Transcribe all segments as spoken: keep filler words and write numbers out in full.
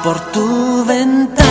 por tu ventana.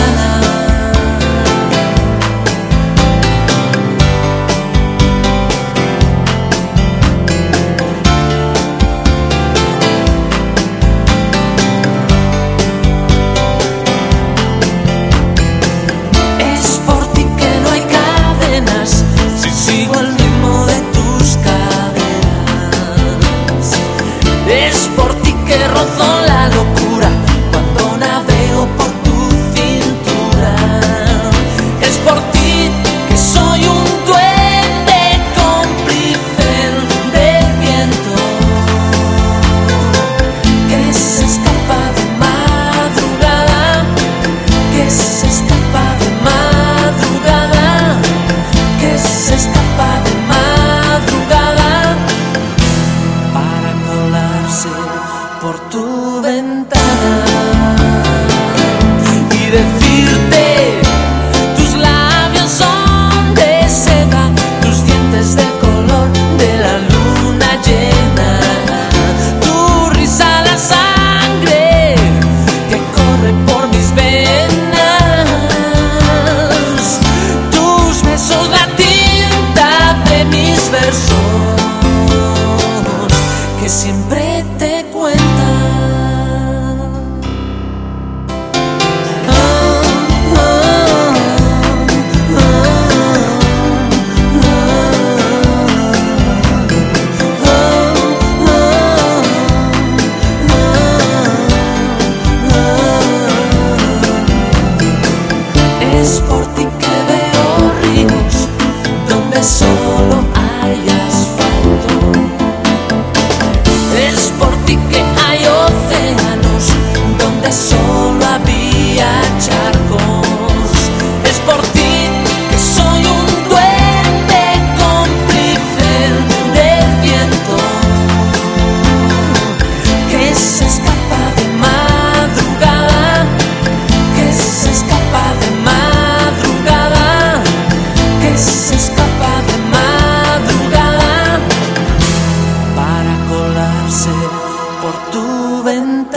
Es por ti que rozo la locura cuando navego por tu cintura. Es por ti que soy un duende cómplice del viento que se escapa de madrugada, que se escapa de madrugada, que se escapa de madrugada para colarse por tu ventana y decirte: tus labios son de seda, tus dientes del color de la luna llena, tu risa la sangre que corre por mis venas, tus besos la tinta de mis versos que siempre te cuentan. Es por ti que veo ríos donde solo hay asfalto. Es por ti que hay océanos donde solo había charcos. Es por ti que soy un duende cómplice del viento que se escapa de madrugada, que se escapa de madrugada, que se escapa de madrugada para colarse por tu ventana.